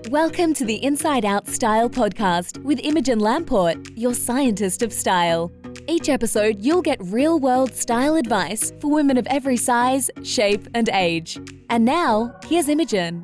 Welcome to the Inside Out Style podcast with Imogen Lamport, your scientist of style. Each episode, you'll get real-world style advice for women of every size, shape, and age. And now, here's Imogen.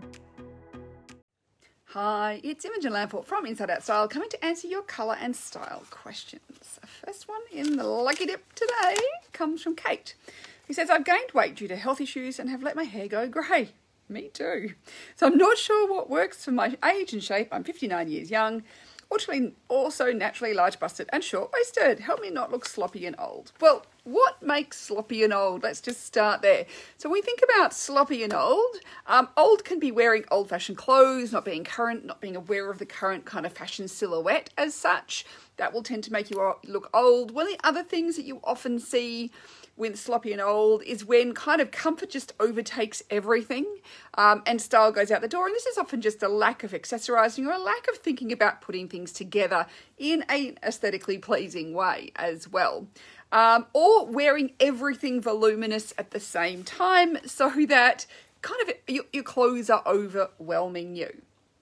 Hi, it's Imogen Lamport from Inside Out Style, coming to answer your colour and style questions. The first one in the lucky dip today comes from Kate, who says, I've gained weight due to health issues and have let my hair go grey. Me too. So I'm not sure what works for my age and shape. I'm 59 years young, also naturally large-busted and short-waisted. Help me not look sloppy and old. Well, what makes sloppy and old? Let's just start there. So when we think about sloppy and old, old can be wearing old-fashioned clothes, not being current, not being aware of the current kind of fashion silhouette as such. That will tend to make you look old. One of the other things that you often see when sloppy and old is when kind of comfort just overtakes everything and style goes out the door. And this is often just a lack of accessorizing or a lack of thinking about putting things together in an aesthetically pleasing way as well. Or wearing everything voluminous at the same time so that kind of your clothes are overwhelming you.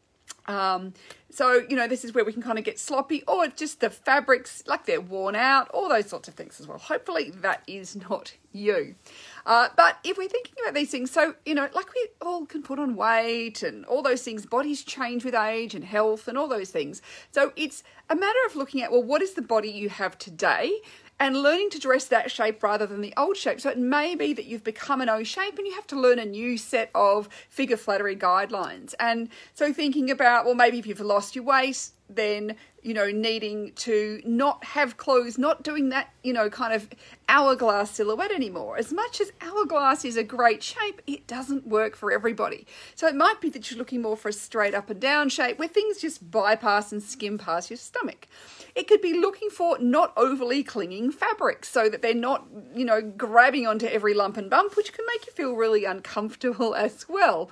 So, this is where we can kind of get sloppy, or just the fabrics, like they're worn out, all those sorts of things as well. Hopefully that is not you. But if we're thinking about these things, so, like we all can put on weight and all those things, bodies change with age and health and all those things. So it's a matter of looking at, well, what is the body you have today? And learning to dress that shape rather than the old shape. So it may be that you've become an O shape and you have to learn a new set of figure flattery guidelines. And so thinking about, well, maybe if you've lost your waist, then, needing to not have clothes, not doing that, kind of hourglass silhouette anymore. As much as hourglass is a great shape, it doesn't work for everybody. So it might be that you're looking more for a straight up and down shape where things just bypass and skim past your stomach. It could be looking for not overly clinging fabrics so that they're not, grabbing onto every lump and bump, which can make you feel really uncomfortable as well.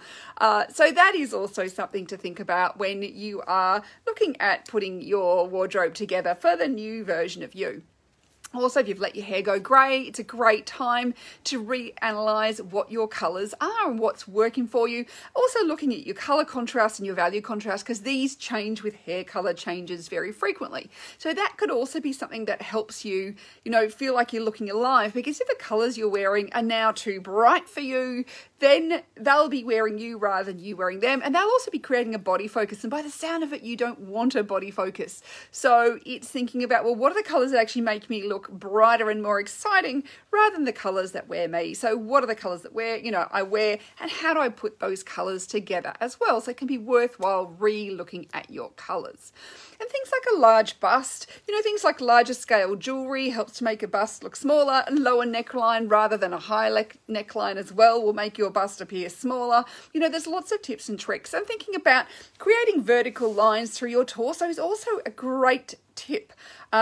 So that is also something to think about when you are looking at putting your wardrobe together for the new version of you. Also, if you've let your hair go grey, it's a great time to reanalyze what your colours are and what's working for you. Also looking at your colour contrast and your value contrast, because these change with hair colour changes very frequently. So that could also be something that helps you, feel like you're looking alive, because if the colours you're wearing are now too bright for you, then they'll be wearing you rather than you wearing them. And they'll also be creating a body focus. And by the sound of it, you don't want a body focus. So it's thinking about, well, what are the colours that actually make me look brighter and more exciting rather than the colours that wear me? So what are the colours that I wear, and how do I put those colours together as well? So it can be worthwhile re-looking at your colours. And things like a large bust, things like larger scale jewellery helps to make a bust look smaller. A lower neckline rather than a high neckline as well will make your bust appear smaller. There's lots of tips and tricks. And thinking about creating vertical lines through your torso is also a great tip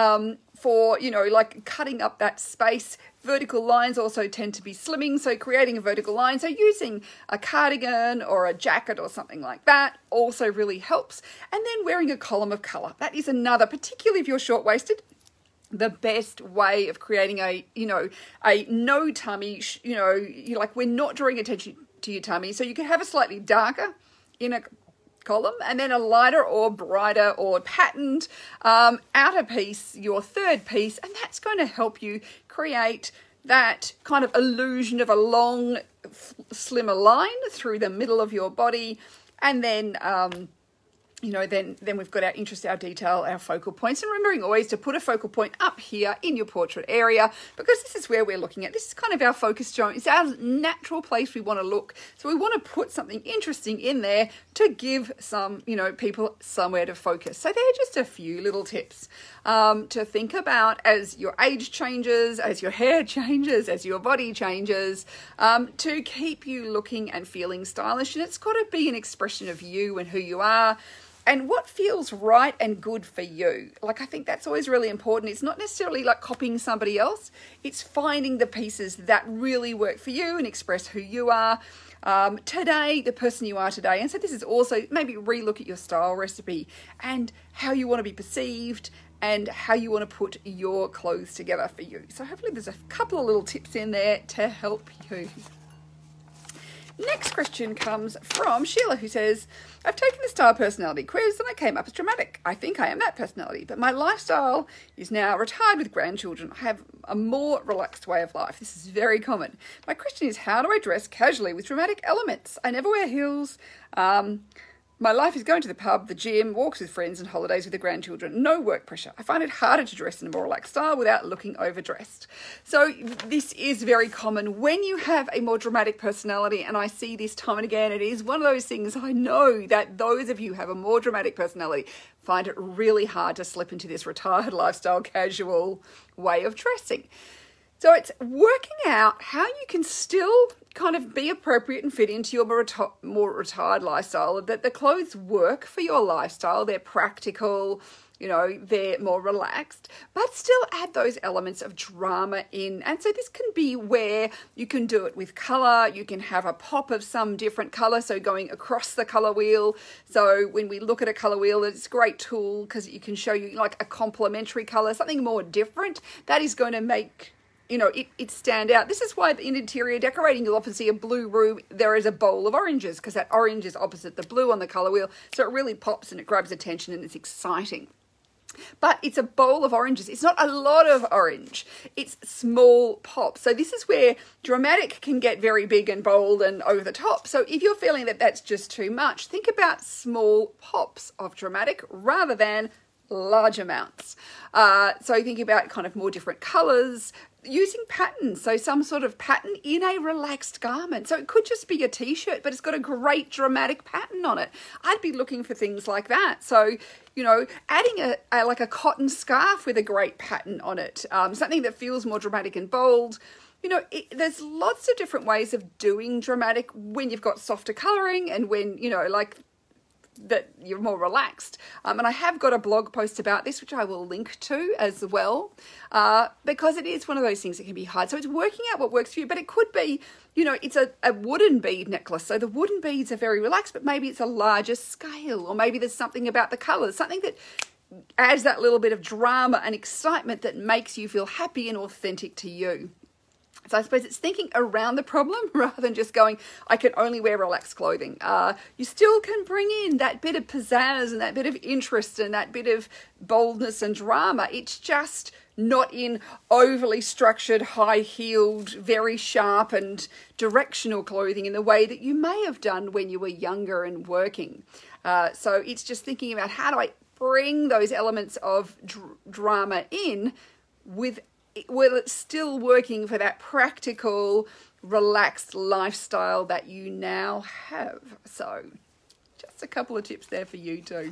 for, like cutting up that space. Vertical lines also tend to be slimming, so creating a vertical line, so using a cardigan or a jacket or something like that also really helps. And then wearing a column of colour. That is another, particularly if you're short-waisted, the best way of creating a no tummy, we're not drawing attention to your tummy. So you can have a slightly darker inner column and then a lighter or brighter or patterned outer piece, your third piece, and that's going to help you create that kind of illusion of a long, slimmer line through the middle of your body. And then then we've got our interest, our detail, our focal points, and remembering always to put a focal point up here in your portrait area, because this is where we're looking at. This is kind of our focus zone. It's our natural place we want to look. So we want to put something interesting in there to give some, people somewhere to focus. So they're just a few little tips to think about as your age changes, as your hair changes, as your body changes, to keep you looking and feeling stylish. And it's got to be an expression of you and who you are, and what feels right and good for you. Like, I think that's always really important. It's not necessarily like copying somebody else. It's finding the pieces that really work for you and express who you are today, the person you are today. And so this is also maybe relook at your style recipe and how you want to be perceived and how you want to put your clothes together for you. So hopefully there's a couple of little tips in there to help you. Next question comes from Sheila, who says, I've taken the style personality quiz and I came up as dramatic. I think I am that personality, but my lifestyle is now retired with grandchildren. I have a more relaxed way of life. This is very common. My question is, how do I dress casually with dramatic elements? I never wear heels. My life is going to the pub, the gym, walks with friends and holidays with the grandchildren. No work pressure. I find it harder to dress in a more relaxed style without looking overdressed. So this is very common. When you have a more dramatic personality, and I see this time and again, it is one of those things I know that those of you who have a more dramatic personality find it really hard to slip into this retired lifestyle, casual way of dressing. So it's working out how you can still kind of be appropriate and fit into your more retired lifestyle, that the clothes work for your lifestyle, they're practical, they're more relaxed, but still add those elements of drama in. And so this can be where you can do it with colour, you can have a pop of some different colour, so going across the colour wheel. So when we look at a colour wheel, it's a great tool because it can show you like a complementary colour, something more different that is going to make it stand out. This is why in interior decorating, you'll often see a blue room. There is a bowl of oranges because that orange is opposite the blue on the colour wheel. So it really pops and it grabs attention and it's exciting. But it's a bowl of oranges. It's not a lot of orange. It's small pops. So this is where dramatic can get very big and bold and over the top. So if you're feeling that that's just too much, think about small pops of dramatic rather than large amounts. So think about kind of more different colours, using patterns, so some sort of pattern in a relaxed garment. So it could just be a t-shirt, but it's got a great dramatic pattern on it. I'd be looking for things like that. So, adding a cotton scarf with a great pattern on it, something that feels more dramatic and bold. There's lots of different ways of doing dramatic when you've got softer colouring and when, that you're more relaxed. And I have got a blog post about this, which I will link to as well, because it is one of those things that can be hard. So it's working out what works for you, but it could be, it's a wooden bead necklace. So the wooden beads are very relaxed, but maybe it's a larger scale, or maybe there's something about the colours, something that adds that little bit of drama and excitement that makes you feel happy and authentic to you. So I suppose it's thinking around the problem rather than just going, I can only wear relaxed clothing. You still can bring in that bit of pizzazz and that bit of interest and that bit of boldness and drama. It's just not in overly structured, high-heeled, very sharp and directional clothing in the way that you may have done when you were younger and working. So it's just thinking about how do I bring those elements of drama in with it's still working for that practical, relaxed lifestyle that you now have. So just a couple of tips there for you too.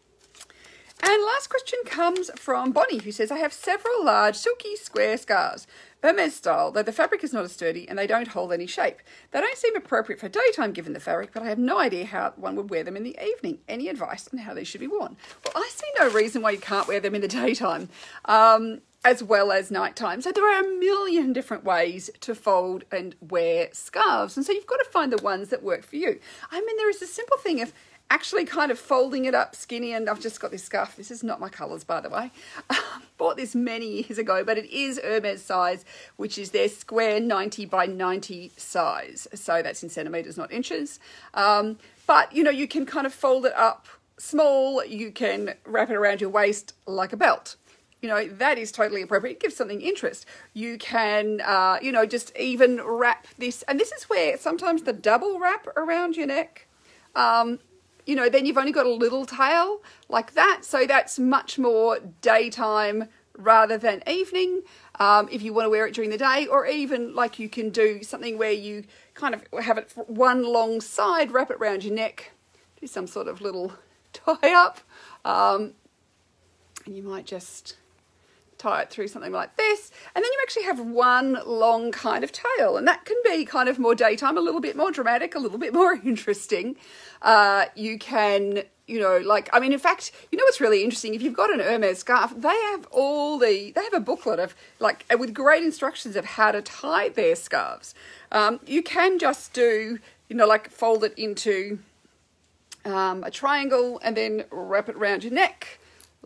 And last question comes from Bonnie, who says, I have several large silky square scarves, Hermes style, though the fabric is not as sturdy and they don't hold any shape. They don't seem appropriate for daytime given the fabric, but I have no idea how one would wear them in the evening. Any advice on how they should be worn? Well, I see no reason why you can't wear them in the daytime. As well as nighttime. So there are a million different ways to fold and wear scarves. And so you've got to find the ones that work for you. I mean, there is a simple thing of actually kind of folding it up skinny, and I've just got this scarf. This is not my colours, by the way. Bought this many years ago, but it is Hermes size, which is their square 90 by 90 size. So that's in centimetres, not inches. But, you can kind of fold it up small. You can wrap it around your waist like a belt. That is totally appropriate. It gives something interest. You can, just even wrap this. And this is where sometimes the double wrap around your neck, then you've only got a little tail like that. So that's much more daytime rather than evening. If you want to wear it during the day, or even like you can do something where you kind of have it one long side, wrap it around your neck, do some sort of little tie up. And you might just tie it through something like this, and then you actually have one long kind of tail, and that can be kind of more daytime, a little bit more dramatic, a little bit more interesting. You can, in fact, what's really interesting, if you've got an Hermes scarf, they have a booklet of with great instructions of how to tie their scarves. You can just do, fold it into a triangle and then wrap it around your neck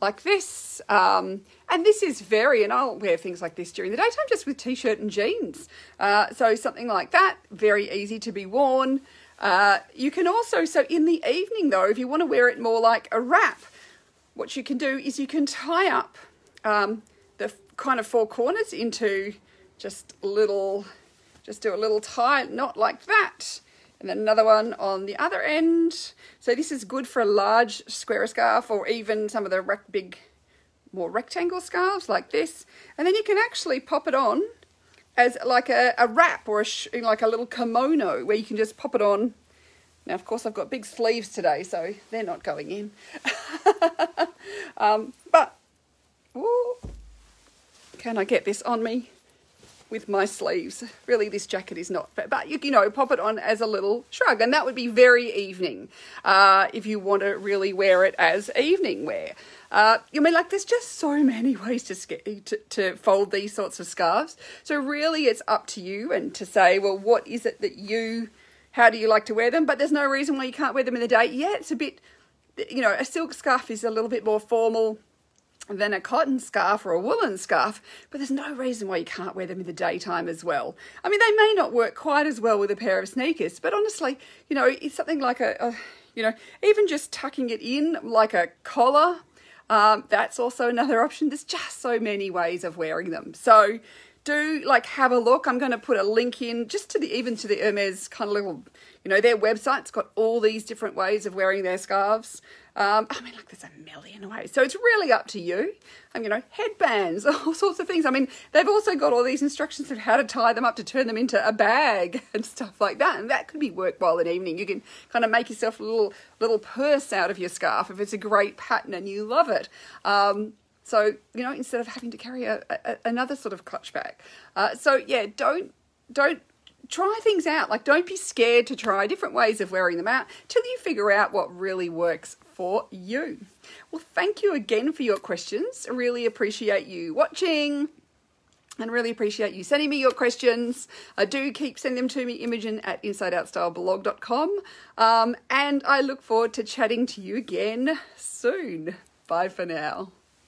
like this. And this is and I'll wear things like this during the daytime just with t-shirt and jeans. So something like that, very easy to be worn. You can also, so in the evening though, if you want to wear it more like a wrap, what you can do is you can tie up the kind of four corners into just do a little tie knot like that. And then another one on the other end. So this is good for a large square scarf or even some of the big, more rectangle scarves like this. And then you can actually pop it on as like a wrap or like a little kimono where you can just pop it on. Now, of course, I've got big sleeves today, so they're not going in. But, ooh, can I get this on me with my sleeves? Really, this jacket is not, but you know, pop it on as a little shrug, and that would be very evening if you want to really wear it as evening wear. Like there's just so many ways to fold these sorts of scarves. So really, it's up to you and to say, well, what is it that how do you like to wear them? But there's no reason why you can't wear them in the day. Yeah, it's a bit, a silk scarf is a little bit more formal than a cotton scarf or a woolen scarf, but there's no reason why you can't wear them in the daytime as well. I mean, they may not work quite as well with a pair of sneakers, but honestly, it's something like even just tucking it in like a collar, that's also another option. There's just so many ways of wearing them. So do have a look. I'm going to put a link in just to the Hermes kind of little, their website's got all these different ways of wearing their scarves. There's a million ways. So it's really up to you. Headbands, all sorts of things. They've also got all these instructions of how to tie them up to turn them into a bag and stuff like that. And that could be worthwhile in the evening. You can kind of make yourself a little purse out of your scarf if it's a great pattern and you love it. So, instead of having to carry another sort of clutch bag. Don't try things out. Don't be scared to try different ways of wearing them out till you figure out what really works for you. Well, thank you again for your questions. I really appreciate you watching and really appreciate you sending me your questions. Do keep sending them to me, Imogen at InsideOutStyleBlog.com. And I look forward to chatting to you again soon. Bye for now.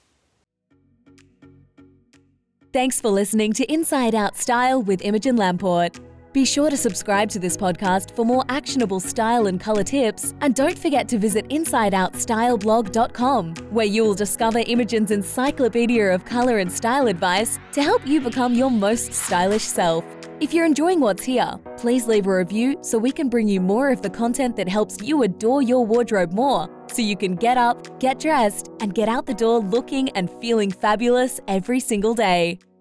Thanks for listening to Inside Out Style with Imogen Lamport. Be sure to subscribe to this podcast for more actionable style and colour tips, and don't forget to visit InsideOutStyleBlog.com, where you will discover Imogen's encyclopedia of colour and style advice to help you become your most stylish self. If you're enjoying what's here, please leave a review so we can bring you more of the content that helps you adore your wardrobe more, so you can get up, get dressed, and get out the door looking and feeling fabulous every single day.